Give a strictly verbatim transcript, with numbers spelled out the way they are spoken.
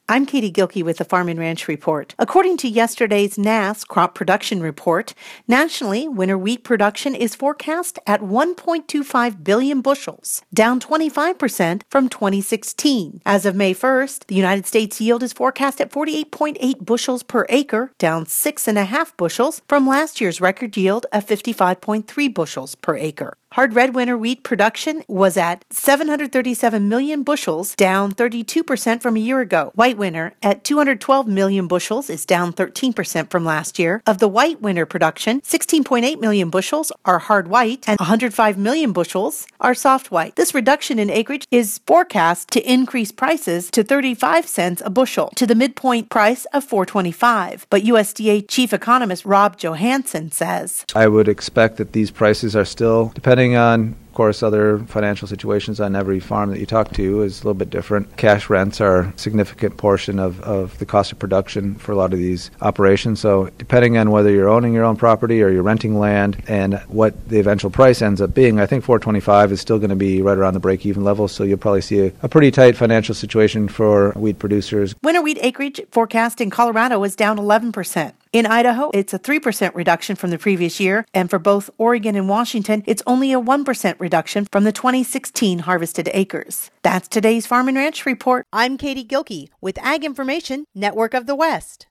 I'm Katie Gilkey with the Farm and Ranch Report. According to yesterday's N A S crop production report, nationally, winter wheat production is forecast at one point two five billion bushels, down twenty-five percent from twenty sixteen. As of May first, the United States yield is forecast at forty-eight point eight bushels per acre, down six point five bushels from last year's record yield of fifty-five point three bushels per acre. Hard red winter wheat production was at seven hundred thirty-seven million bushels, down thirty-two percent from a year ago. White winter at two hundred twelve million bushels is down thirteen percent from last year. Of the white winter production, sixteen point eight million bushels are hard white and one hundred five million bushels are soft white. This reduction in acreage is forecast to increase prices to thirty-five cents a bushel to the midpoint price of four twenty-five. But U S D A Chief Economist Rob Johansson says, I would expect that these prices are still, depending on, of course, other financial situations on every farm that you talk to is a little bit different. Cash rents are a significant portion of, of the cost of production for a lot of these operations. So depending on whether you're owning your own property or you're renting land and what the eventual price ends up being, I think four twenty-five is still going to be right around the break-even level. So you'll probably see a, a pretty tight financial situation for wheat producers. Winter wheat acreage forecast in Colorado is down eleven percent. In Idaho, it's a three percent reduction from the previous year, and for both Oregon and Washington, it's only a one percent reduction from the twenty sixteen harvested acres. That's today's Farm and Ranch Report. I'm Katie Gilkey with Ag Information Network of the West.